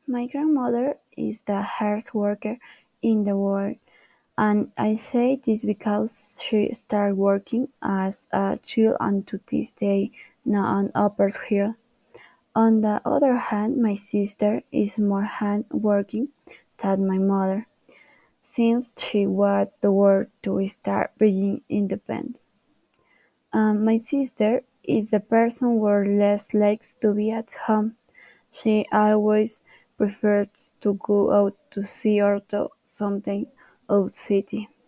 My grandmother is the hardest worker in the world, and I say this because she started working as a child and to this day now an upper hill. On the other hand, my sister is more hard-working than my mother, since she was the one to start being independent. My sister is the person who less likes to be at home. She always prefers to go out to sea or do something out city.